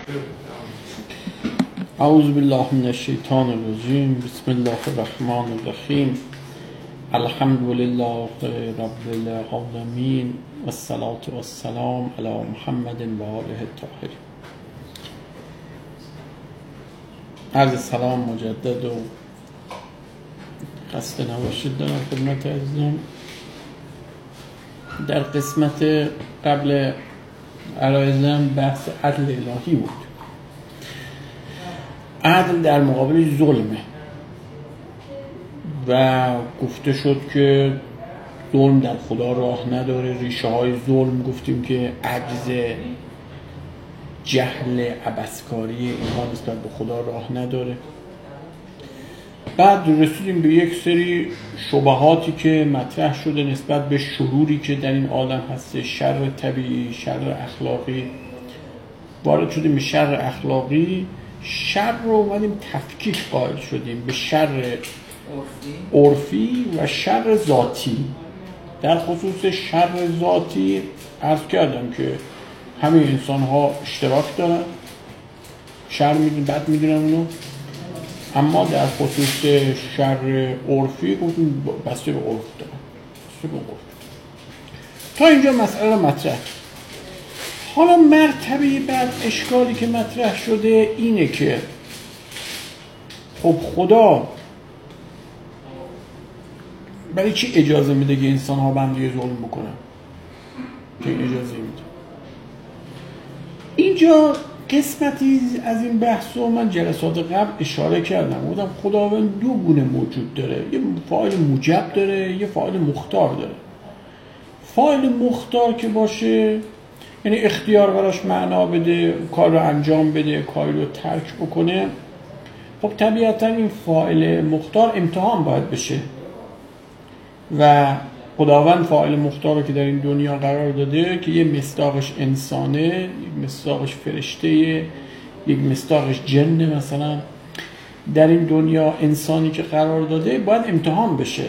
اعوذ بالله من الشیطان الرجیم. بسم الله الرحمن الرحیم. الحمد لله رب العالمین و الصلاة و السلام علی محمد و آله الطاهرین. عرض سلام مجدد و خسته نباشید دارم خدمت عزیزان. در قسمت قبل عرایزم بحث عدل الهی بود. عدل در مقابل ظلمه و گفته شد که ظلم در خدا راه نداره. ریشه های ظلم گفتیم که عجز، جهل، عبثکاری اینها نسبت به خدا راه نداره. بعد رسیدیم به یک سری شبهاتی که مطرح شده نسبت به شروری که در این عالم هست، شر طبیعی، شر اخلاقی. وارد شدیم به شر اخلاقی. شر رو اومدیم تفکیک قائل شدیم به شر عرفی و شر ذاتی. در خصوص شر ذاتی عرض کردم که همه انسان ها اشتراک دارن، شر میدونن، بد میدونن اونو. اما در خصوص شر عرفی گفتیم بسته به عرف دارن، بسته به عرف. تا اینجا مسئله مطرح. حالا مرتبه بعد اشکالی که مطرح شده اینه که خب خدا برای چی اجازه میده که انسان ها بنده ظلم بکنن؟ که این اجازه میده. اینجا قسمتی از این بحث رو من جلسات قبل اشاره کردم. گفتم خداوند دو گونه موجود داره، یه فاعل موجب داره، یه فاعل مختار داره. فاعل مختار که باشه یعنی اختیار براش معنا بده، کار رو انجام بده، کاری رو ترک بکنه. خب طبیعتا این فاعل مختار امتحان باید بشه و خداوند فاعل مختار رو که در این دنیا قرار داده که یه مصداقش انسانه، یک مصداقش فرشته، یک مصداقش جن، مثلا در این دنیا انسانی که قرار داده باید امتحان بشه.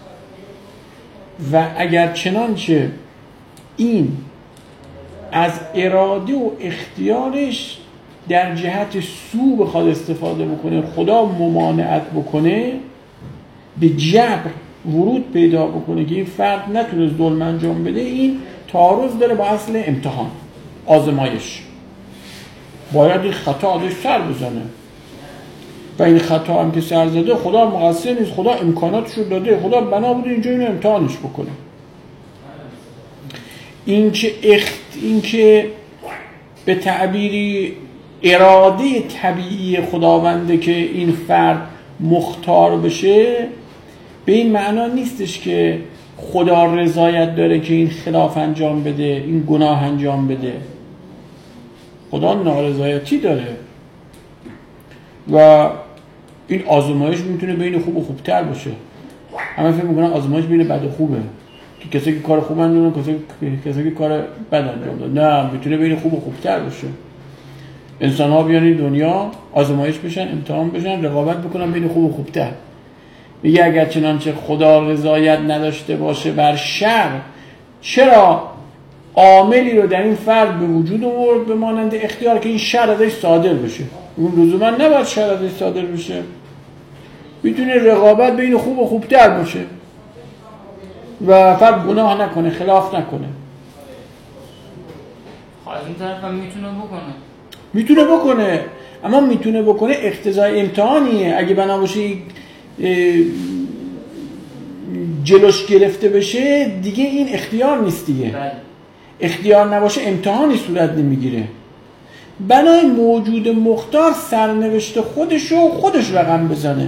و اگر چنانچه این از اراده و اختیارش در جهت سو بخواد استفاده بکنه، خدا ممانعت بکنه، به جبر ورود پیدا بکنه که این فرد نتونه ظلم انجام بده، این تعارض داره با اصل امتحان، آزمایش. باید این خطا ازش سر بزنه و این خطا هم که سر زده خدا مقصر نیست، خدا امکاناتش رو داده، خدا بنا بوده اینجا اینو امتحانش بکنه. این که به تعبیری اراده طبیعی خداونده که این فرد مختار بشه، به این معنا نیستش که خدا رضایت داره که این خلاف انجام بده، این گناه انجام بده. خدا نارضایتی داره و این آزمایش میتونه بین خوب و خوبتر باشه. همه فکر میکنن آزمایش بین بد و خوبه، که کسی که کار خوب انجام داد، کسی که کار بد انجام داد. نه، میتونه بین خوب و خوبتر باشه. انسان ها بیان این دنیا آزمایش بشن، امتحان بشن، رقابت بکنن بین خوب و خوبتر. میگه اگر چنانچه خدا رضایت نداشته باشه بر شر، چرا عاملی رو در این فرد به وجود آورد به مانند اختیار که این شر ازش صادر بشه؟ اون لزوما نباید شر ازش صادر بشه، میتونه رقابت بین خوب و خوبتر باشه و فرد گناه نکنه، خلاف نکنه. از این طرف هم میتونه بکنه، اما میتونه بکنه اقتضای امتحانیه. اگه بنا باشه جلوش گرفته بشه دیگه این اختیار نیست دیگه. اختیار نباشه امتحانی صورت نمیگیره. بنای موجود مختار سرنوشت خودش رقم بزنه،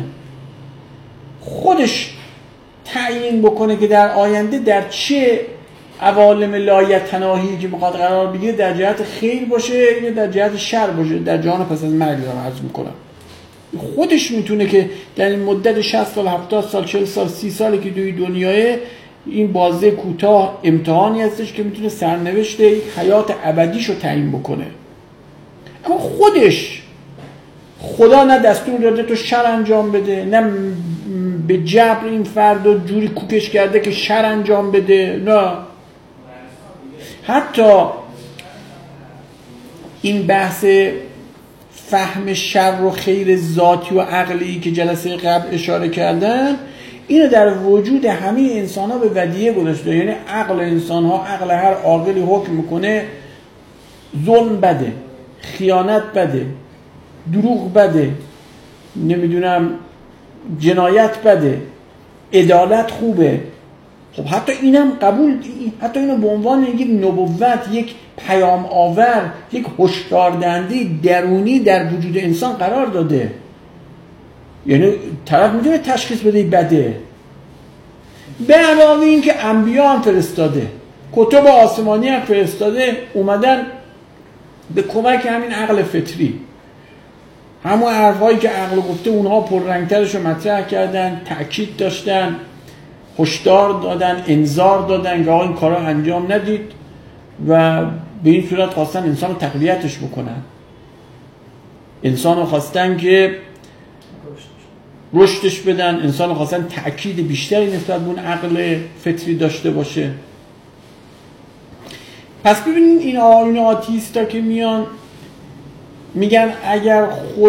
خودش تعیین بکنه که در آینده در چه عوالم لایتناهی که بخواد قرار بگیره، در جهت خیر باشه یا در جهت شر باشه، در جهان پس از مرگ دارم عرض میکنم. خودش میتونه که در این مدت 60 سال، 70 سال، 40 سال، 30 سالی که توی دنیای این بازه کوتاه امتحانی هستش که میتونه سرنوشت حیات ابدیشو تعیین بکنه. اما خدا نه دستور داده تو شر انجام بده، نه به جبر این فرد رو جوری کوکش کرده که شر انجام بده. نه، حتی این بحث فهم شر و خیر ذاتی و عقلی که جلسه قبل اشاره کردم، اینو در وجود همه انسان ها به ودیعه گذاشته. یعنی عقل انسان ها، عقل هر عاقلی حکم میکنه ظلم بده، خیانت بده، دروغ بده، نمیدونم جنایت بده، عدالت خوبه. خب حتی اینم قبول، حتی اینو به عنوان یک نبوت، یک پیام آور، یک هشدار دهنده درونی در وجود انسان قرار داده. یعنی طرف میتونه تشخیص بده بده. به علاوه این که انبیا هم فرستاده، کتب آسمانی هم فرستاده، اومدن به کمک همین عقل فطری، همون حرفایی که عقل گفته اونها پررنگترش رو مطرح کردن، تأکید داشتن، هشدار دادن، انذار دادن که آقا این کارا انجام ندید و به این صورت خواستن انسان رو تقویتش بکنن. انسان رو خواستن که رشدش بدن، انسان رو خواستن تأکید بیشتری نسبت به اون عقل فطری داشته باشه. پس ببینید این آتیستا که میان میگن اگر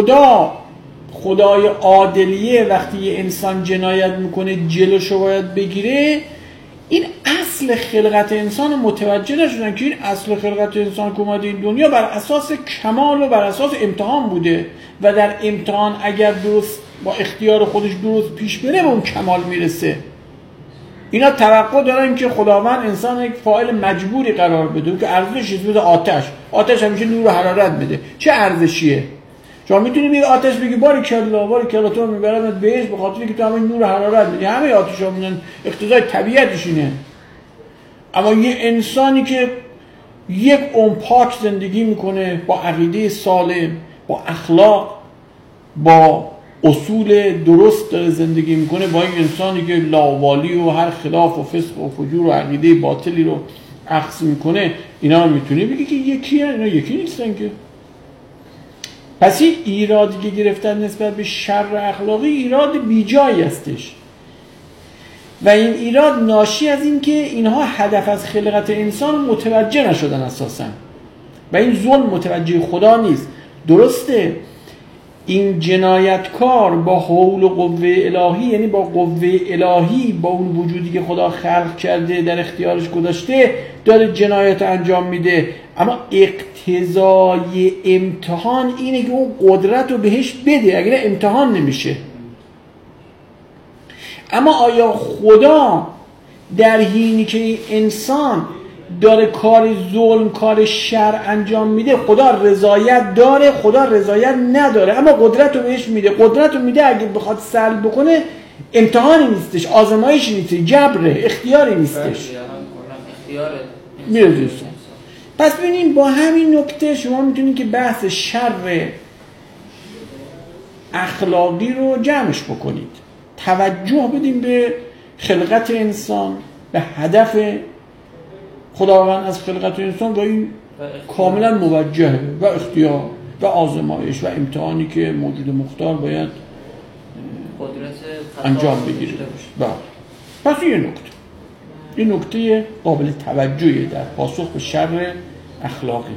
خدای عادلیه وقتی یه انسان جنایت میکنه جلوشو باید بگیره، این اصل خلقت انسان متوجه نشدن که این اصل خلقت انسان که اومده این دنیا بر اساس کمال و بر اساس امتحان بوده و در امتحان اگر درست با اختیار خودش درست پیش بره به اون کمال میرسه. اینا توقع دارن که خداوند انسان یک فاعل مجبوری قرار بده که ارزشش بده آتش همیشه نور و حرارت بده. چه ارزشیه؟ شما میتونی بگی آتش بگی باری تو میبرمت بهش به خاطر که تو همین نور و حرارت بدی. همه آتش‌ها میدن اقتضای طبیعتش اینه. اما یه انسانی که یک عمر پاک زندگی میکنه، با عقیده سالم، با اخلاق، با اصول درست داره زندگی میکنه، با این انسانی که لاوالی و هر خلاف و فسق و فجور و عقیده باطلی رو اخذ میکنه، اینا رو میتونی بگی که یکیه؟ اینا یکی نیستن که. پس این ایرادی که گرفتن نسبت به شر اخلاقی ایراد بیجایی هستش و این ایراد ناشی از این که اینها هدف از خلقت انسان متوجه نشدن اساسا و این ظلم متوجه خدا نیست. درسته این جنایتکار با حول و قوه الهی، یعنی با قوه الهی، با اون وجودی که خدا خلق کرده در اختیارش گذاشته داره جنایت انجام میده، اما اقتضای امتحان اینه که اون قدرت رو بهش بده، اگر امتحان نمیشه. اما آیا خدا در حینی که انسان داره کار ظلم، کار شر انجام میده، خدا رضایت داره؟ خدا رضایت نداره، اما قدرت رو بهش میده. قدرت رو میده اگه بخواد سلب بکنه امتحانی نیستش، آزمایشی نیستش، جبره، اختیاری نیستش، میره. پس ببینیم با همین نکته شما میتونید که بحث شر اخلاقی رو جمعش بکنید. توجه بدیم به خلقت انسان، به هدف خداوند از خلقت انسان و این کاملا موجهه و اختیار و آزمایش و امتحانی که موجود مختار باید انجام بگیره. پس این نکته قابل توجهی در پاسخ به شر اخلاقی.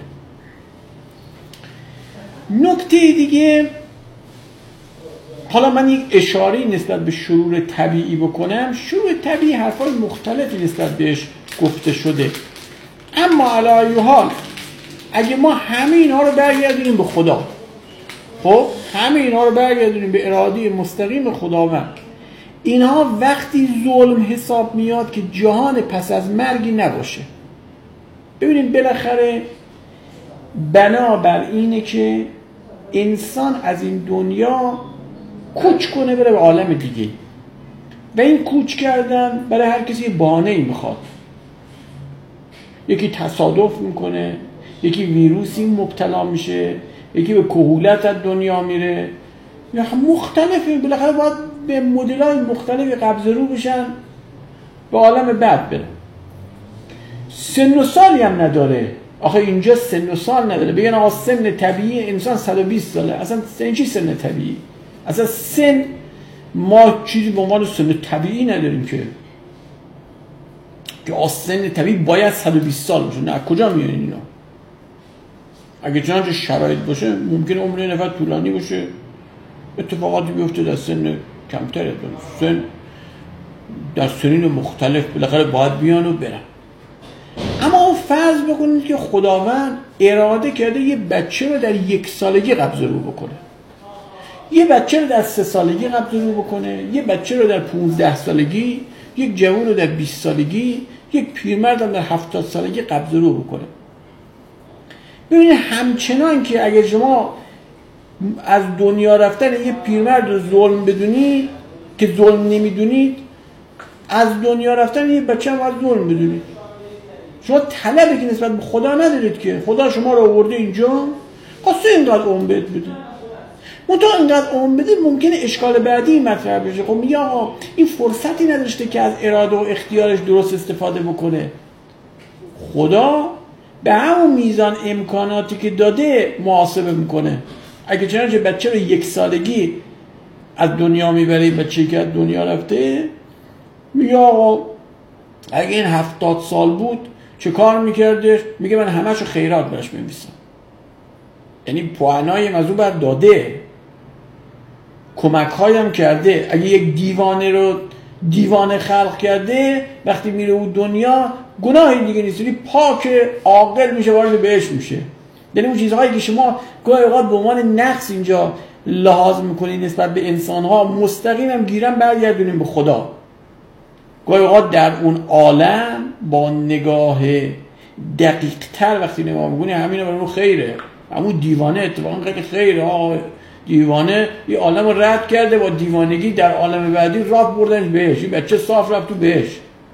نکته دیگه، حالا من یک اشاره نسبت به شرور طبیعی بکنم. شرور طبیعی حرفای مختلفی نسبت بهش گفته شده، اما علی ای حال اگه ما همه اینا رو برگردونیم به خدا، خب همه اینا رو برگردونیم به اراده مستقیم خداوند، اینها وقتی ظلم حساب میاد که جهان پس از مرگی نباشه. ببینید بالاخره بنابر اینه که انسان از این دنیا کوچ کنه بره به عالم دیگه و این کوچ کردن برای هر کسی بهانه‌ای میخواد. یکی تصادف میکنه، یکی ویروسی مبتلا میشه، یکی به کهولت از دنیا میره، یا مختلفه. بالاخره باید به مدل‌های مختلفی قبض رو بشن به عالم بعد بره. سن و سالی هم نداره. آخه اینجا سن و سال نداره. بگن آقا سن طبیعی انسان 120 ساله. اصلا چی سن طبیعی؟ اصلا سن ما چیزی به عنوان سن طبیعی نداریم که سن طبیعی باید 120 سال باشه. نه، کجا میاد اینا؟ اگه چنانچه شرایط باشه ممکن عمر یه نفر طولانی باشه، اتفاقاتی بیفته در سن کمتره، سن در سنین مختلف بالاخره باید بیان و برن. اما فرض بکنید که خداوند اراده کرده یه بچه رو در 1 سالگی قبض رو بکنه، یه بچه رو در 3 سالگی قبض رو بکنه، یه بچه رو در 15 سالگی، یک جوان رو در 20 سالگی، یک پیرمرد هم در 70 سالگی قبض رو بکنه. ببینید همچنان که اگر شما از دنیا رفتن یه پیرمرد رو ظلم بدونید که ظلم نمیدونید، از دنیا رفتن یه بچه هم از ظلم بدونید. شما طلبی که نسبت به خدا ندارید که خدا شما رو آورده اینجا خواسته اینقدر عمر بده. منتها اینقدر عمر بده ممکنه اشکال بعدی مطرح بشه. خب میگه آقا این فرصتی نداشته که از اراده و اختیارش درست استفاده بکنه. خدا به همون میزان امکاناتی که داده محاسبه میکنه. اگه چنانچه بچه رو 1 سالگی از دنیا میبره، بچه‌ای که از دنیا رفته، میگه آقا اگه این 70 سال بود چه کار میکرده؟ میگه من همشو خیرات براش می‌نویسم. یعنی پوانای موضوع بر داده، کمک هایم کرده. اگه یک دیوانه رو دیوانه خلق کرده، وقتی میره اون دنیا گناهی دیگه نیست، یعنی پاک عاقل میشه، وارد بهش میشه. یعنی اون چیزهایی که شما گاهی اوقات به عنوان نقص اینجا لحاظ میکنید نسبت به انسانها، مستقیم هم گیرن برگردونیم به خدا. گاهی اوقات در اون عالم با نگاه دقیق تر وقتی نگاه میکنی همین برای اون خیره، همون دیوانه اتفاقا خیره. آقا دیوانه یه عالم رو رد کرده، با دیوانگی در عالم بعدی راه بردنش بهش، این بچه صاف رفت تو بهش.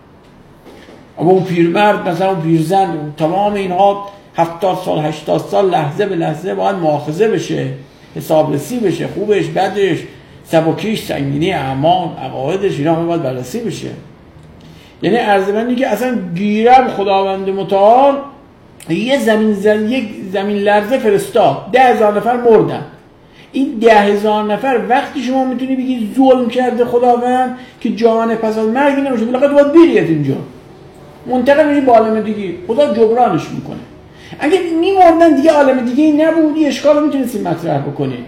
اما اون پیرمرد مثلا اون پیرزن، تمام اینها 70 سال 80 سال لحظه به لحظه باید مؤاخذه بشه، حسابرسی بشه، خوبش بدش، سبکیش سنگینی اعمال عقایدش، اینا هم باید بررسی بشه. یعنی عرضمندی که اصلا گیرم خداوند متعال یک زمین لرزه فرستاد، 10,000 نفر مردن. این 10,000 نفر وقتی شما میتونی بگی ظلم کرده خداوند که جان پس از مرگ نمیشه، بالاخره تو باید بریت اینجا منتقل میری با عالم دیگه، خدا جبرانش میکنه. اگه میمردن دیگه عالم دیگه ای نبود، این اشکال رو میتونستید مطرح بکنید.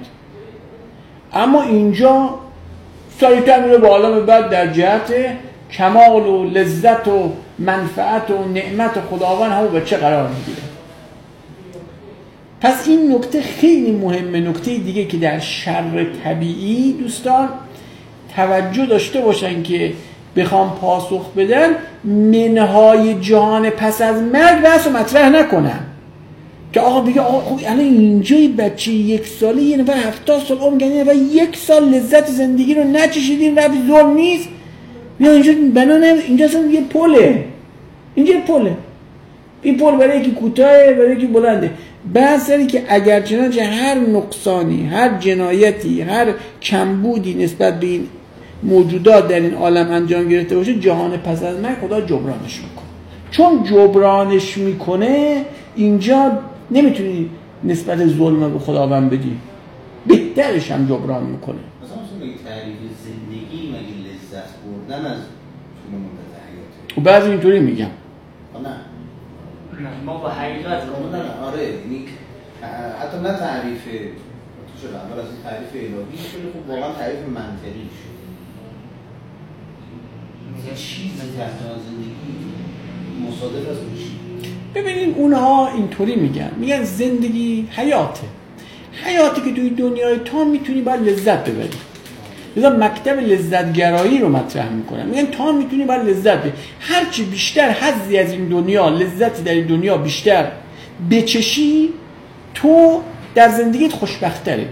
اما اینجا سریعتر میره با عالم بعد در جهت کمال و لذت و منفعت و نعمت خداوند همون بچه قرار میگیره. پس این نکته خیلی مهمه. نکته دیگه که در شر طبیعی دوستان توجه داشته باشن که بخوام پاسخ بدن، منهای جهان پس از مرگ بحث رو مطرح نکنن که آقا بگه آقا الان اینجای بچه 1 ساله یه نفر 70 سال عمر گذرونده و 1 سال لذت زندگی رو نچشیدین، رفت ظلم نیست. بیا اینجا بنا اینجا اصلا یه پله، اینجا پله، این پل برای یکی کوتاهه برای یکی بلنده. بحث داری که اگر چنانچه هر نقصانی، هر جنایتی، هر کمبودی نسبت به این موجودات در این عالم انجام گرفته باشه، جهان پس از مرگ خدا جبرانش میکنه. چون جبرانش میکنه اینجا نمیتونی نسبت ظلم به خداوند بدی، بهترش هم جبران میکنه. مثلا تعریف زندگی مگه لذت بردن از طول مدت حیاته؟ و بعضی اینطوری میگم نه ما با حقیقت نه آره، یعنی حتی نه تعریف تو شده اول از این تعریف الهی شده، خب واقعا تعریف منطقی شده. مثلا چیزی تحت زندگی مصادف از اون چیز. ببینید اونها اینطوری میگن زندگی حیاتی که توی دنیای تا میتونی باید لذت ببری. لذا مکتب لذتگرایی رو مطرح میکنن، میگن تا میتونی باید لذت ببری، هرچی بیشتر حظی از این دنیا، لذتی در این دنیا بیشتر بچشی، تو در زندگیت خوشبختره،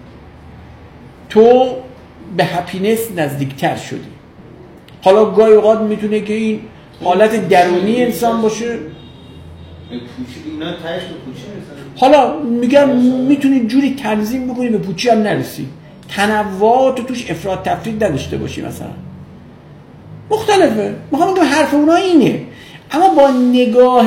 تو به هپینس نزدیکتر شدی. حالا گاهی اوقات میتونه که این حالت درونی انسان باشه، حالا میگم میتونی جوری تنظیم بکنی به پوچی هم نرسی، تنوعات توش افراط تفرید نداشته باشی، مثلا مختلفه. میخوام بگم حرف اونا اینه. اما با نگاه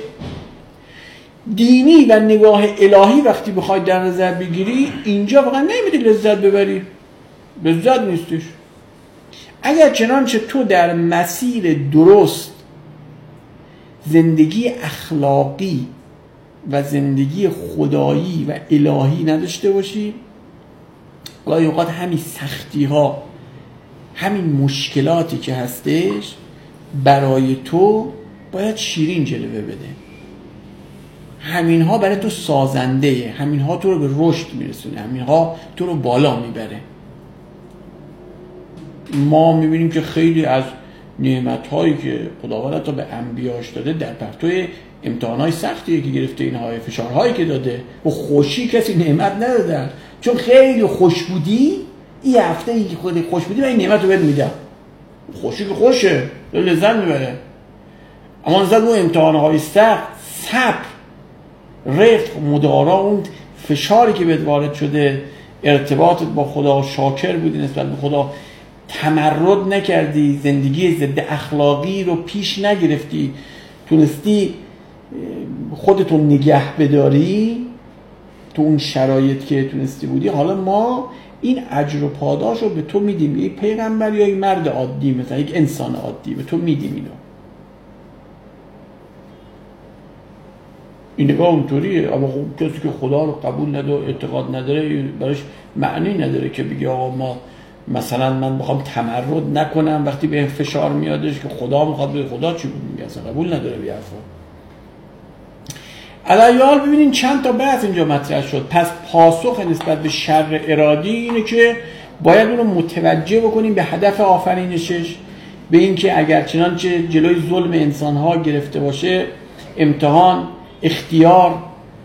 دینی و نگاه الهی وقتی بخوای در نظر بگیری، اینجا واقعا نمیتونی لذت ببری، لذت نیستش. اگر چنانچه تو در مسیر درست زندگی اخلاقی و زندگی خدایی و الهی نداشته باشی، گاهی اوقات همین سختی ها، همین مشکلاتی که هستش برای تو باید شیرین جلوه بده. همینها برای تو سازنده، همینها تو رو به رشد میرسونه، همینها تو رو بالا میبره. ما میبینیم که خیلی از نعمت‌هایی که خداوند حتی به انبیاش داده در پرتو امتحان‌های سختیه که گرفته، اینها فشارهایی که داده. و خوشی کسی نعمت ندادن، چون خیلی خوش بودی این هفته ای که خودت خوش بودی من این نعمت رو بهت میدم. خوشی که خوشه، لذت میبره. اما نظر اون امتحان‌های سخت، صبر، رفق، مدارا، اون فشاری که بهت وارد شده، ارتباطت با خدا، شاکر بودی نسبت به خدا، تمرد نکردی، زندگی ضد اخلاقی رو پیش نگرفتی، تونستی خودتون نگه بداری تو اون شرایط که تونستی بودی. حالا ما این اجر و پاداش رو به تو میدیم، یک پیغمبر یا یک مرد عادی، مثلا یک انسان عادی، به تو میدیم اینو. این نگاه اونطوریه. اما خب کسی که خدا رو قبول نداره، اعتقاد نداره، براش معنی نداره که بگه آقا ما مثلا من بخوام تمرد نکنم وقتی به فشار میادش که خدا میخواد به خدا چی بود میگه، اصلا قبول نداره به حرفا. علیال ببینین چند تا بحث اینجا مطرح شد. پس پاسخ نسبت به شر ارادی اینه که باید اون رو متوجه بکنیم به هدف آفرینشش، به این که اگر چنانچه جلوی ظلم انسانها گرفته باشه، امتحان، اختیار،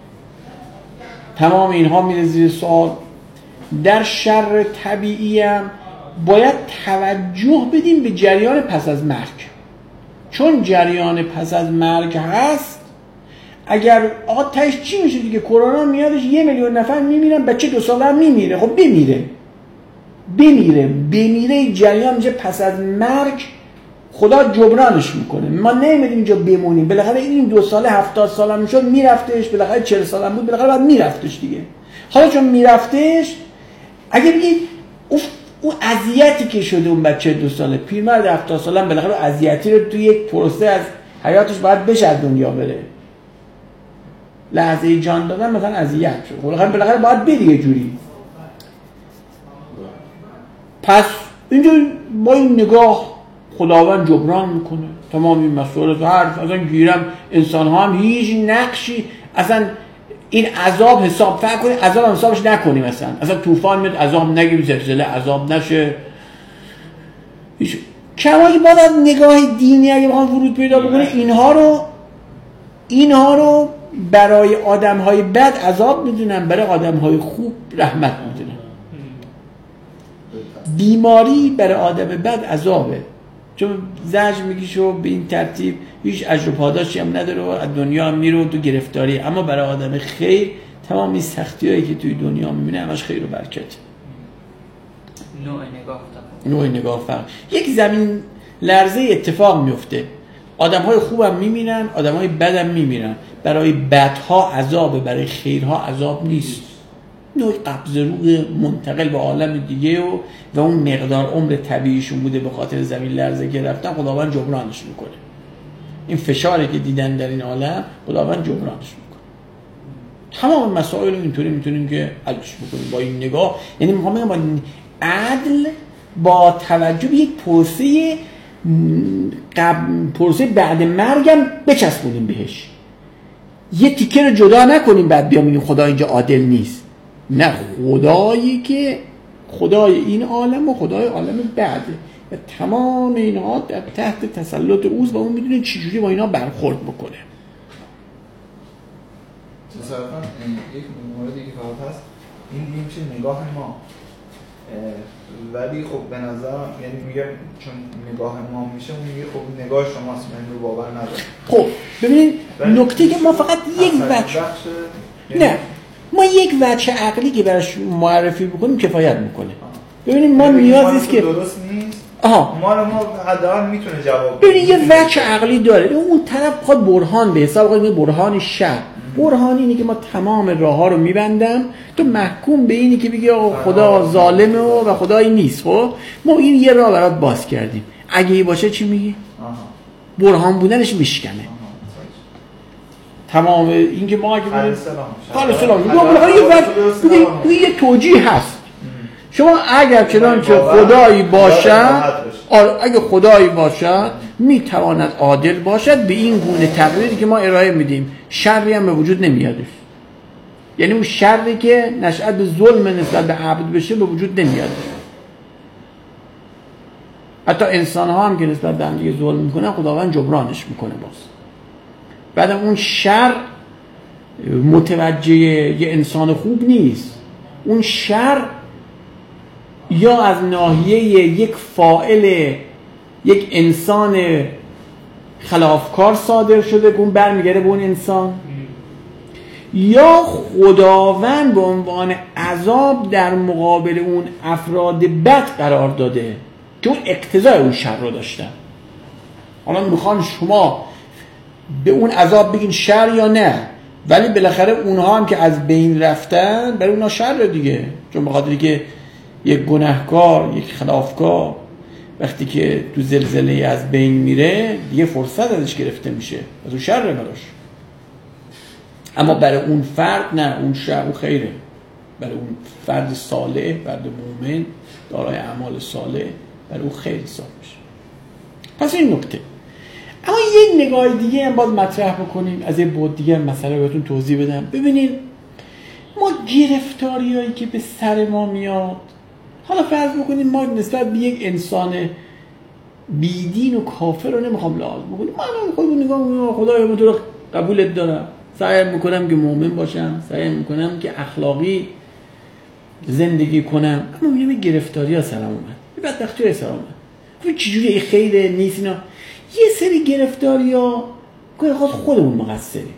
تمام اینها میره زیر سوال. در شر طبیعی هم باید توجه بدیم به جریان پس از مرگ، چون جریان پس از مرگ هست. اگر آقا تاش چی میشه دیگه؟ کرونا میادش 1 میلیون نفر میمیرن، بچه 2 ساله هم میمیره. خب بمیره جریان میشه پس از مرگ خدا جبرانش میکنه. ما نمیدیم اینجا بمونیم، بالاخره این 2 ساله 70 ساله هم میشد میرفتش، بالاخره 40 ساله هم بود بالاخره بعد میرفتش دیگه. حالا چون میرفتش، اگه بگید اون اذیتی که شده اون بچه 2 ساله، پیرمرد 70 ساله هم بالاخره اذیتی رو توی یک پروسه از حیاتش باید بشه از دنیا بره. لحظه جان دادن مثلا اذیت شد، بالاخره باید بری یه جوری. پس اینجا با این نگاه خداوند جبران میکنه تمام این مسئولیت. اصلا گیرم انسان ها هم هیچ نقشی، اصلا این عذاب حساب فکر کنید، عذاب هم حسابش نکنیم، اصلا طوفان میاد عذاب نگیم، زلزله عذاب نشه. کمایی باید از نگاه دینی اگه بخوام ورود پیدا بکنه اینها رو برای آدم های بد عذاب میدونن، برای آدم های خوب رحمت میدونن. بیماری برای آدم بد عذابه، چون زجر میگیشو به این ترتیب هیچ اجر و پاداشی هم نداره و از دنیا هم میره و تو گرفتاری. اما برای آدم خیر تمام این سختی‌هایی که توی دنیا میبینه همش خیر و برکت. نوع نگاه فرق. یک زمین لرزه اتفاق میفته، آدم‌های خوبم میمیرن، آدم‌های بدم میمیرن. برای بدها عذابه، برای خیرها عذاب نیست. نوع قبض روح منتقل به عالم دیگه و اون مقدار عمر طبیعیشون بوده به خاطر زمین لرزه که رفتن، خداوند جبرانش میکنه. این فشاری که دیدن در این عالم خداوند جبرانش میکنه. تمام مسائل رو اینطوری میتونیم که حلش بکنیم با این نگاه. یعنی میخوام بگم با عدل، با توجه به یک پروسه بعد مرگم بچسبونیم بهش، یه تیکه رو جدا نکنیم بعد بیام بگیم خدا اینجا عادل نیست. نه، خدایی که خدای این عالم و خدای عالم بعده و تمام اینها در تحت تسلط اوست و اون میدونه چجوری با اینا برخورد بکنه. صرفا یک موردی که فقط هست این دیگه میشه نگاه ما، ولی خب به نظرم یعنی میگم چون نگاه ما میشه اون میگه خب نگاه شماست، من رو باور ندارم. خب ببینید نکته که ما فقط یک وجه نه، ما یک وجه عقلی که براش معرفی بکنیم کفایت میکنه. ببینید ما نیاز نیست که درست نیست. ما حداقل میتونه جواب بده. ببینید یه وجه عقلی داره، اون طرف خود برهان به حساب کنه، برهان شرع. برهان اینه که ما تمام راه‌ها رو میبندم، تو محکوم به اینی که بگی آقا خدا ظالمه و خدایی نیست. خب ما این یه راه برات باز کردیم، اگه ای باشه چی میگی؟ برهان بودنش میشکنه. تمام این که ما اگه خالص سلام یه توجیه هست. شما اگر چنانچه خدایی باشد، اگه خدایی باشد میتواند عادل باشد به این گونه تقریری که ما ارائه میدیم، شری هم به وجود نمیادش. یعنی اون شری که نشأت به ظلم نسبت به عبد بشه به وجود نمیادش. حتی انسان ها هم که نسبت به هم دیگه ظلم میکنن خداوند جبرانش میکنه باز. بعدم اون شر متوجه یه انسان خوب نیست، اون شر یا از ناحیه یک فاعل یک انسان خلافکار صادر شده که اون برمیگره به اون انسان، یا خداوند به عنوان عذاب در مقابل اون افراد بد قرار داده که اون اقتضای اون شر رو داشتن. حالا میخوان شما به اون عذاب بگین شر یا نه، ولی بالاخره اونها هم که از بین رفتن برای اونها شر دیگه، چون به خاطری که یک گناهکار، یک خلافکار وقتی که تو زلزله از بین میره دیگه فرصت ازش گرفته میشه، از اون شر براش. اما برای اون فرد نه، اون شر اون خیره. برای اون فرد صالح، فرد مومن دارای اعمال صالح، برای اون خیر حساب میشه. پس این نکته. اما یک نگاه دیگه هم باید مطرح بکنیم، از یه بعد دیگه مسئله بهتون توضیح بدم. ببینید ما گرفتاریایی که به سر ما میاد، حالا فرض بکنیم ما نسبت به یک انسان بیدین و کافر رو نمیخوام لحاظ بکنیم، من خودم نگاه میکنم خدایا من تو رو قبولت دارم، سعی میکنم که مؤمن باشم، سعی میکنم که اخلاقی زندگی کنم، اما میبینم گرفتاری ها سرم اومد، بدبختی های سرم اومد. چجوری خیره نیست اینا؟ یه سری گرفتاری ها خودمون مقصریم،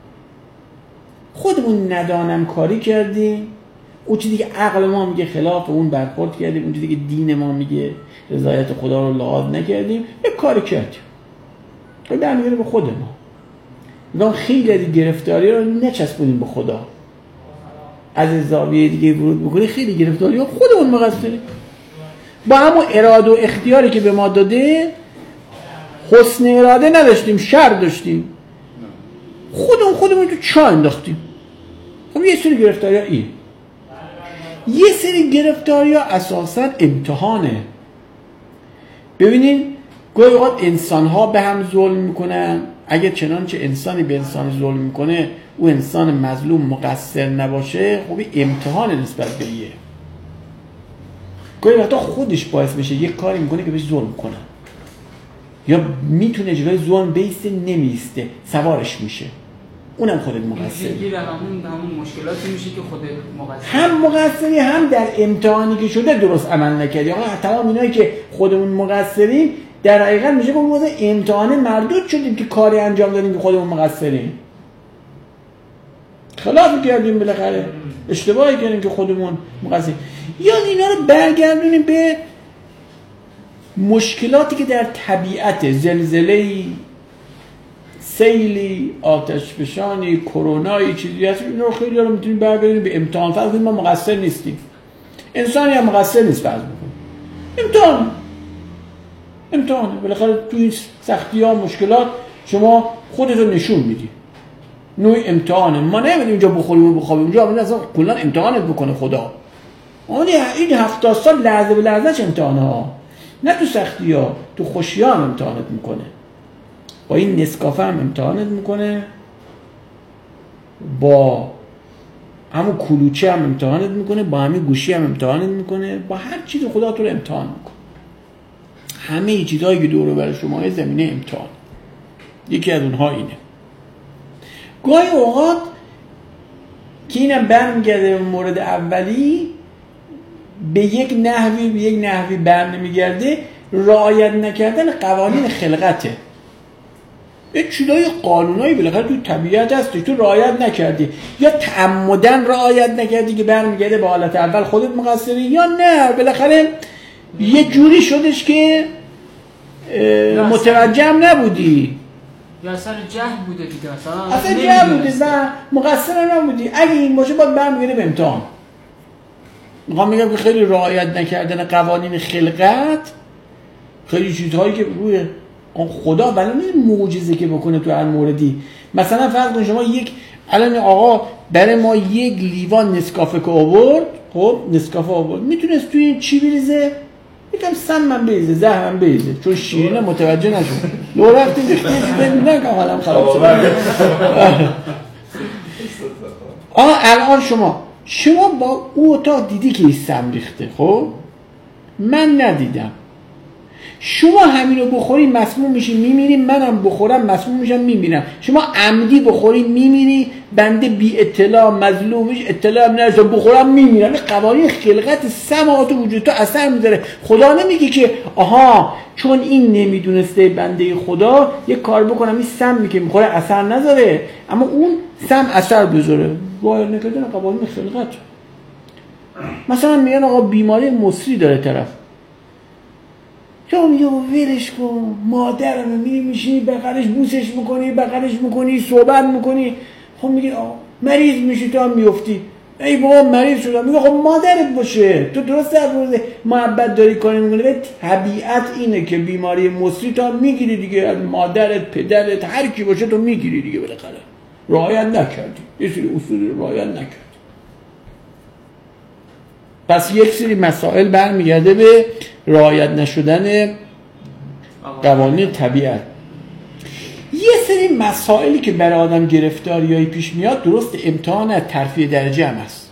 خودمون ندانم کاری کردیم، اون چیزی که عقل ما میگه خلاف اون برخورد کردیم، اون چیزی که دین ما میگه رضایت خدا رو لحاظ نکردیم، یک کاری کردیم. خیلی برمیگره به خود ما. میگم خیلی از گرفتاری رو نچسبونیم به خدا، از زاویه دیگه ورود بکنیم، خیلی گرفتاری ها خودمون مقصریم. با همون اراده و اختیاری که به ما داده حسن اراده نداشتیم، شر داشتیم، خودمون تو چا انداختیم. خب یه سری گرفتاری ها این، یه سری گرفتاری ها اساساً امتحانه. ببینین گاهی اوقات انسان ها به هم ظلم میکنن، اگه چنانچه انسانی به انسان ظلم میکنه او انسان مظلوم مقصر نباشه، خب امتحان نسبت به یه. گاهی وقتا خودش باعث میشه یک کاری میکنه که بهش ظلم کنن، یا میتونه جلوی ظلم بیسته نمیسته، سوارش میشه، اونم خودت مقصری. همون مشکلاتی میشه که خودت مقصری، هم مقصری هم در امتحانی که شده درست عمل نکردی. آقا تمام اینایی که خودمون مقصریم در حقیقت میشه که ما امتحان مردود شدیم که کاری انجام دادیم که خودمون مقصریم، خلاف کردیم، بالاخره اشتباهی کردیم که خودمون مقصریم. یا اینا رو برگردونیم به مشکلاتی که در طبیعت، زلزله‌ای، سیلی، آتشفشانی، کرونایی، چیزی هست، اینا رو خیلی رو میتونیم برگردونیم به امتحان. فرض کنیم ما مقصر نیستیم، انسانی هم مقصر نیست، فرض بکنیم امتحانه. بالاخره تو این سختی‌ها، مشکلات شما خودت رو نشون میدی، نوع امتحانه. ما نمیدیم اینجا بخوریم و بخوابیم، اونجا اصلا کلا امتحانت بکنه خدا. این 70 سال لحظه به لحظهش امتحانه ها، نه تو سختی ها، تو خوشی ها هم امتحانت میکنه. با این نسکافه هم امتحانت میکنه، با همون کلوچه هم امتحانت میکنه، با همین گوشی هم امتحانت میکنه، با هر چیز خدا تو رو امتحان میکنه. همه چیزهایی که دور و بر شما زمینه امتحان، یکی از اونها اینه. گاهی اوقات که اینم برمیگرده به مورد اولی، به یک نحوی برنمیگرده، رعایت نکردن قوانین خلقته. یک چیزای قانونایی بالاخره تو طبیعت هست، تو رعایت نکردی، یا تعمدن رعایت نکردی که برمیگرده به حالت اول خودت مقصری، یا نه بالاخره یه جوری شدش که متوجه هم نبودی، یا اصلا جهل بوده دیگه، اصلا جهل بوده، نه مقصر نبودی. اگه این باشه باید برمیگرده به امتحان. میخوام بگم که خیلی رعایت نکردن قوانین خلقت، خیلی چیزهایی که روی خدا ولی نیست معجزه که بکنه تو هر موردی. مثلا فرض کن شما الان آقا برای ما یک لیوان نسکافه که آورد، خب نسکافه آورد، میتونست توی این چی بریزه؟ یکم سم بریزه، زهر بریزه، چون شیرینه متوجه نشد. لو رفتیم نه که حالم خراب شد. الان شما با او اتاق دیدی که این سم ریخته، خب من ندیدم. شما همینو بخوری مسموم میشی میمیری، منم بخورم مسموم میشم میمیرم. شما عمدی بخوری میمیری، بنده بی اطلاع مظلومش اطلاع نداشتم بخورم میمیرم. قوانین خلقت سم تو وجود تو اثر میذاره. خدا نمیگه که آها چون این نمیدونسته بنده خدا یک کار بکنم این سمی که میخوره اثر نذاره، اما اون سم اثر بذاره. وای نکردن قوانین خلقت. مثلا میگن آقا بیماری مصری داره طرف، شما میگه ولش کن، مادرمه، میری میشینی بغلش بوسش میکنی صحبت میکنی. خب میگه مریض میشی تو هم میفتی. ای بابا مریض شدم. میگه خب مادرت باشه، تو درست در روزه محبت داری کاری میکنی. به طبیعت اینه که بیماری مصری تو هم میگیری دیگه، از مادرت پدرت هر کی باشه تو میگیری دیگه. بالاخره رعایت نکردی، یه سری اصول رعایت نکردی. پس یک سری مسائل برمیگرده به رعایت نشدن قوانین طبیعت. یه سری مسائلی که برای آدم گرفتاریایی پیش میاد، درست امتحان از ترفیع درجه هم هست.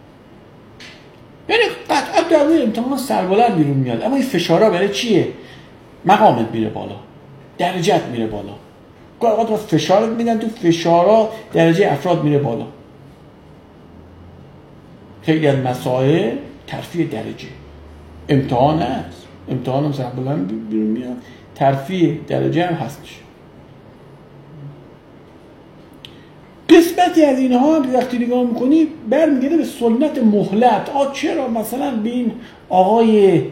یعنی قطعا در روی امتحان سربلند بیرون میاد، اما این فشارها برای چیه؟ مقامت میره بالا، درجت میره بالا. گاهی اوقات فشارت میدن، تو فشارها درجه افراد میره بالا. خیلی از مسائل ترفیع درجه امتحان هست، امتحان هم سربلند بیرون میاد، ترفیع درجه هم هستش. قسمتی از اینها وقتی نگاه میکنی برمیگرده به سنت مهلت. چرا مثلا به این آقای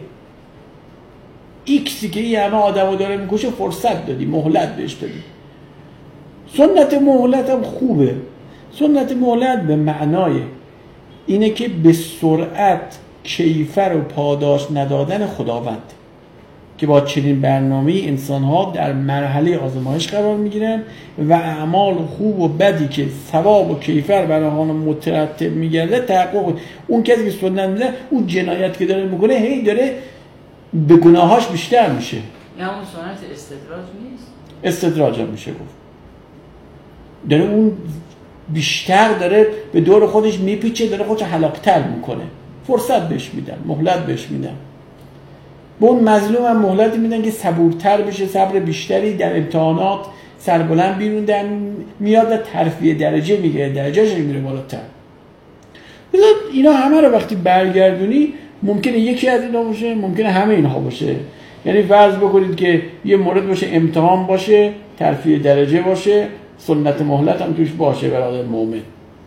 ایکسی که این همه آدمو داره میکشه فرصت دادی، مهلت بهش دادی. سنت مهلت هم خوبه. سنت مهلت به معنای اینه که به سرعت کیفر و پاداش ندادن خداوند، که با چنین برنامه‌ای انسان‌ها در مرحله آزمایش قرار می‌گیرن و اعمال خوب و بدی که ثواب و کیفر برای آنها مترتب می‌گرده تحقق. اون کسی که سنت میده، اون جنایت که داره میکنه هی داره به گناهاش بیشتر میشه. یا اون سنت استدراج نیست؟ استدراج هم میشه گفت. داره اون بیشتر داره به دور خودش میپیچه، داره خودش هلاک‌تر میکنه. فرصت بهش میدن، مهلت بهش میدن. به اون مظلوم هم مهلت میدن که صبورتر بشه، صبر بیشتری در امتحانات سربلند بیرون در میاد و ترفیع درجه میگیره، درجهش میره بالاتر. مثلا اینا همه رو وقتی برگردونی ممکنه یکی از اینا باشه، ممکنه همه اینها باشه. یعنی فرض بکنید که یه مورد باشه امتحان باشه، ترفیع درجه باشه، سنت مهلت هم توش باشه برای آدم مؤمن.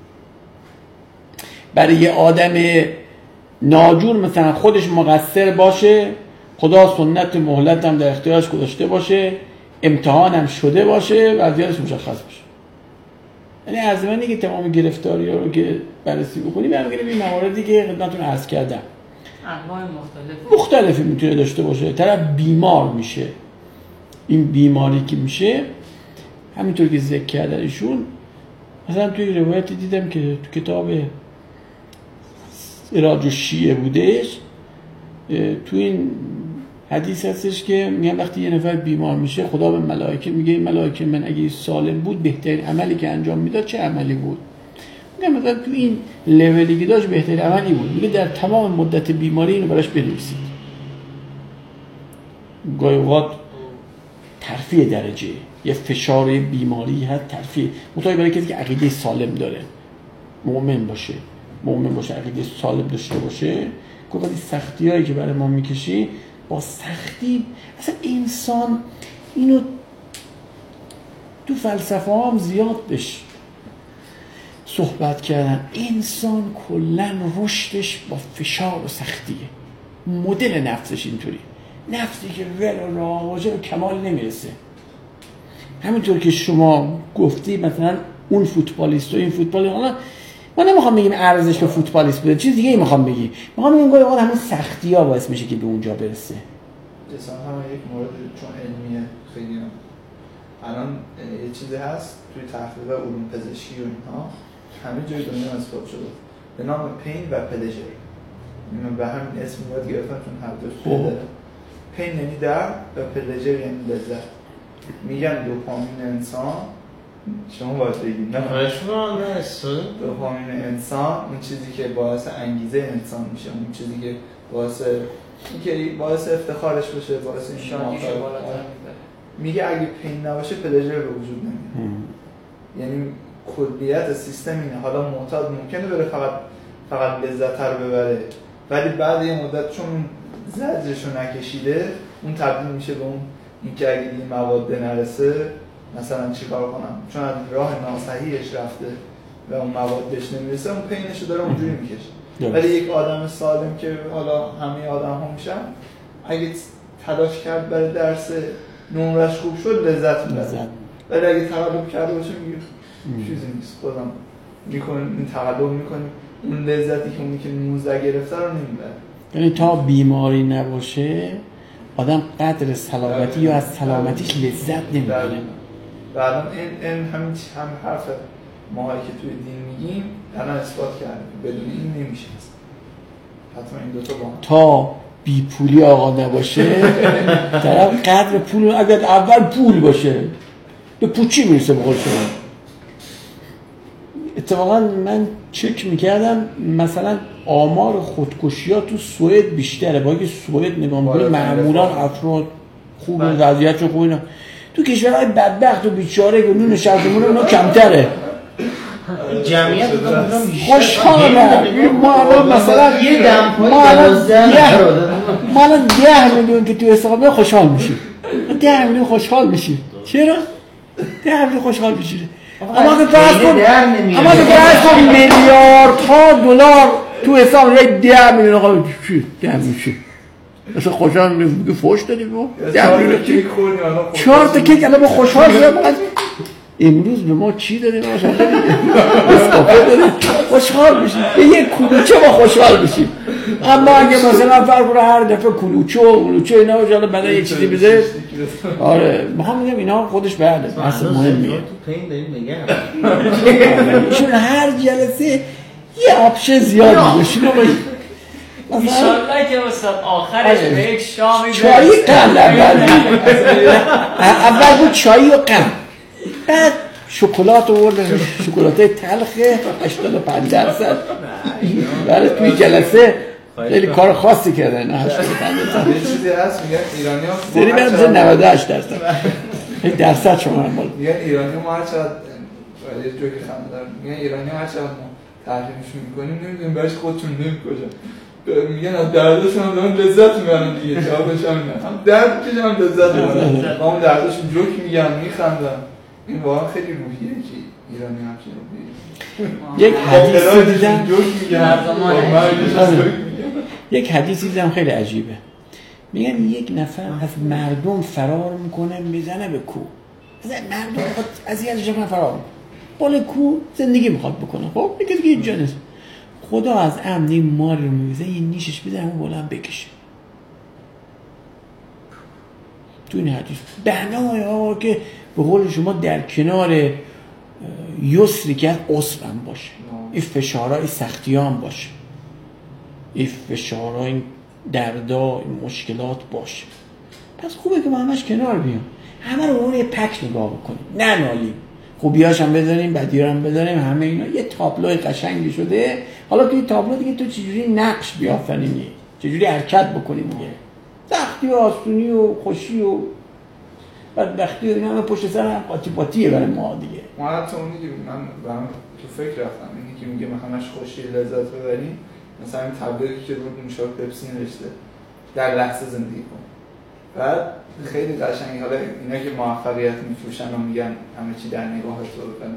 برای یه آدم ناجور مثلا خودش مقصر باشه، خدا سنت مهلت هم در اختیارش گذاشته باشه، امتحان هم شده باشه، وضعیتش مشخص باشه. یعنی از منی که تمام گرفتاری رو که بررسی بکنی برمیگردیم این مواردی که خدمتتون عرض کردم. انواع مختلفی میتونه داشته باشه. طرف بیمار میشه، این بیماری که میشه همینطور که ذکر کردن ایشون، مثلا توی روایتی دیدم که تو کتاب سراج الشیعه بودش، تو این حدیث هستش که میگن وقتی یه نفر بیمار میشه خدا به ملائکه میگه این ملائکه من اگه سالم بود بهترین عملی که انجام میداد چه عملی بود؟ میگن مثلا تو این لولی که داشت بهترین عملی بود، میگه در تمام مدت بیماری اینو براش بنویسید. گاهی اوقات ترفیع درجه یه فشار بیماری هست، ترفیع مطابق برای کسی که عقیده سالم داره، مؤمن باشه عقیده سالم داشته باشه، گفت این سختیایی که برای ما میکشی با سختی اصلا انسان اینو تو فلسفه هم زیاد بهش صحبت کردن. انسان کلن رشدش با فشار و سختیه. مدل نفسش اینطوری، نفسی که ول و راواجه به کمال نمیرسه. همینطور که شما گفتی مثلا اون فوتبالیست و این فوتبالیست، حالا ما نمیخوام بگیم ارزش به فوتبالیست بده، چیز دیگه ای میخوام بگی. میخوام بگم گاهی اوقات همون سختی‌ها باعث میشه که به اونجا برسه. جسم هم یک مورد چون علمیه خیلی الان یه چیزی هست توی تحقیق علوم پزشکی و اینها همه جای دنیا اثبات شده به نام پین و پلژر. من به همین اسم یاد گرفتم چون هر دوش داره. پین یعنی درد و پلژر یعنی لذت. میگن دوپامین انسان شما باید بگید نه دوپامین انسان اون چیزی که باعث انگیزه انسان میشه، اون چیزی که باعث افتخارش بشه، باعث شادیش بالاتر میگه اگه پین نباشه پلژر به وجود نمیاد. یعنی کلیت سیستم اینه. حالا معتاد ممکنه بره فقط لذت رو ببره ولی بعد یه مدت چون زجرشو نکشیده اون تبدیل میشه به اون اینکه اگه این مواد نرسه مثلا چیکار کنم، چون از راه ناصحیحش رفته و اون مواد بهش نمیرسه اون پینشو داره اونجوری میکشه. ولی یک آدم سالم که حالا همه آدم ها میشن اگه تلاش کرد برای درس نمرش خوب شد لذت میبره، ولی اگه تقلب کرده باشه میگه چیزی نیست خودم میکنیم این تقلب میکنیم اون لذتی که اونی که 19 گرفته رو نمیبره. یعنی تا بیماری نباشه آدم قدر سلامتی یا از سلامتیش لذت نمیبره. بعدم این همین هم حرف ماهایی که توی دین میگیم الان اثبات کرده بدون این نمیشه. حتما این دوتا با هم تا بی پولی آقا نباشه طرف قدر پول اگر اول پول باشه به پوچی میرسه بقول شما. اتفاقا من چک میکردم مثلا آمار خودکشی ها تو سوئد بیشتره. با اینکه سوئد نگاه میکنی معمولا افراد خوب وضعیتشون خوب اینا، تو کشورهای بدبخت و بیچاره که نون شرطمون اونا کمتره. جمعیت خوشحاله. ما الان مثلا یه دمپایی ما الان 10 میلیون که تو حساب خوشحال میشیم. 10 میلیون خوشحال میشیم. چرا؟ 10 میلیون خوشحال میشیم. اما که فرض کن میلیاردها دلار تو حساب 10 میلیون آقا چی 10 میشه مثلا خوشحال میگه فوش دادی بو 10 میلیون کیک خوردی الان 4 تا کیک الان خوشحال شدم. امروز به ما چی دادیم ماشاءالله خوشحال میشیم به یک کلوچه ما خوشحال میشیم. اما اگه مثلا فرض کن هر دفعه کلوچه اینا وجاله بعد یه چیزی بذاره آره ما میگم اینا خودش بعده اصلا مهمه. تو پین داریم نگه چون هر جلسه یه آپشن زیاد میشه. ایشالله که استاد آخرش به یک شامی چایی قند اول بود چایی و قند بعد شکلات آورده شکلاتای تلخه 85%. ولی توی جلسه خیلی کار خاصی کردن. 85% یه چیزی هست میگن ایرانی‌ها سری برم 98% درصد شما هم بالا میگن ایرانی‌ها ما هر چقدر یه جوکی خنده دارن میگن ایرانی‌ها هر چقدر ما تحریمشون میکنیم نمیدونیم برش خودشون نمیکشن. میگن از دردشون هم دارن لذت میبرن دیگه. جوابش هم میگن هم درد کشن هم لذت میبرن. ما هم دردشون جوک میگن میخندن. این واقعا خیلی روحیه که ایرانی همچین روحیه. یک حدیثی دیدم خیلی عجیبه. میگن یک نفر از مردم فرار میکنه میزنه به کوه. مردم میخواد اذیتش کنه فرار میکنه. بالا کوه زندگی میخواد بکنه. خب میگه دیگه اینجا نیست. خدا از امن این مار رو میوزه این نیشش بده همون بالا بکشه. تو این حدیث بنای ها که به قول شما در کنار یسری که عسر هم باشه. این فشارها این سختی هم باشه. این فشارها این دردا این مشکلات باشه. پس خوبه که ما همش کنار بیام. همه رو اون یه پک نگاه بکنیم. نه نالیم. خوبیاش هم بذاریم بدیار هم بذاریم. همه اینا یه تابلوی قشنگی شده. حالا توی تابلو دیگه تو چجوری نقش بیافرینی، چجوری حرکت بکنیم دیگه. سختی و آسونی و خوشی و بدبختی و اینا همه پشت سر هم قاطی پاتیه برای ما دیگه. ما حتی اونی که من تو فکر رفتم اینی که میگه ما همش خوشی لذت ببریم مثلا این تبلیغی که رو نوشابه پپسی نوشته در لحظه زندگی کن. بعد خیلی قشنگه. حالا اینا که موفقیت میفروشن و میگن همه چی در نگاه تو بکنن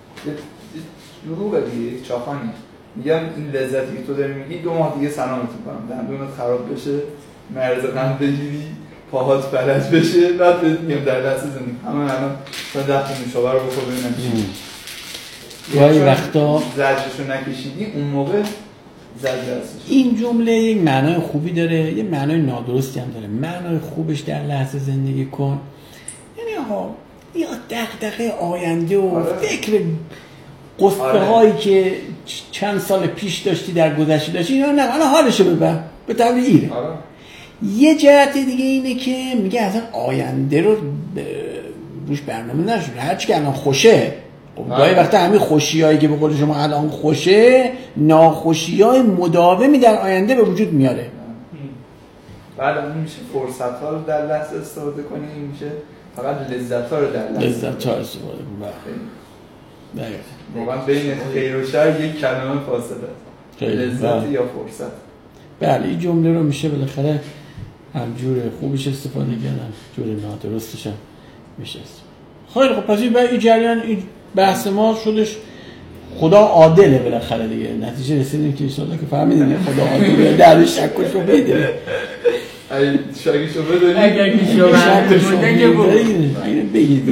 دروغه دیگه. یک چاخانی میگن این لذتی که تو داری میگی 2 ماه دیگه سلامت میکنم دندونت خراب بشه مرض قند بگیری پاهات فلج بشه بعد میگم در لحظه زندگی همه الان تا 10 نوشابه رو بخور ببینن چی گاهی وقتا زجرشو نکشیدی اون موقع این جمله یک معنای خوبی داره، یه معنای نادرستی هم داره. معنای خوبش در لحظه زندگی کن یعنی آقا یا دغدغه آینده و فکر قصه هایی که چند سال پیش داشتی در گذشته داشتی اینا نه، الان حالشو ببر به تبلیغ. یه جهت دیگه اینه که میگه اصلا آینده رو روش برنامه نشون، هرچی که الان خوشه گاهی وقتا همین خوشیایی که به قول شما الان خوشه ناخوشیای مداومی در آینده به وجود میاره. بعد اون میشه فرصت ها رو در لحظه استفاده کنی، این میشه فقط لذت ها رو در لحظه استفاده کنی. واقعا بین خیر و شر یک کلمه فاصله، لذت یا فرصت. بله این جمله رو میشه بالاخره هم جور خوبش استفاده کردن، جور نادرستش هم میشه. خیلی خب پس این جریان این بحث ما شدش خدا عادله بالاخره دیگه، نتیجه رسیدیم که ایشالله که فهمیدیم خدا عادله در شک و شبهه داره. اگه شک شبهه داریم اگر که شبهه داریم بگید.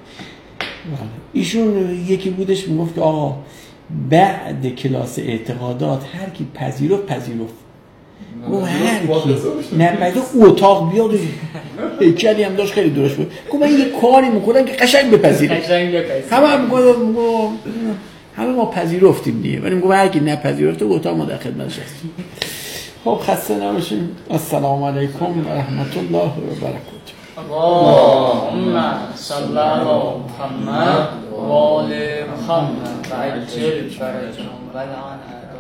ایشون یکی بودش میگفت که آقا بعد کلاس اعتقادات هر کی پذیرفت گفت هر کی نپذیرفت اتاق بیاد. هیکلی هم داشت خیلی درست بود. گفت من یه کاری میکنم که قشنگ بپذیره. همه ما پذیرفتیم دیگه، ولی میگم هر کی نپذیرفته اتاق ما در خدمتش هستیم. خب خسته نباشین. السلام علیکم و رحمت الله و برکاته. اللهم صل علی محمد و آل محمد و عجل فرجهم و لعنهم.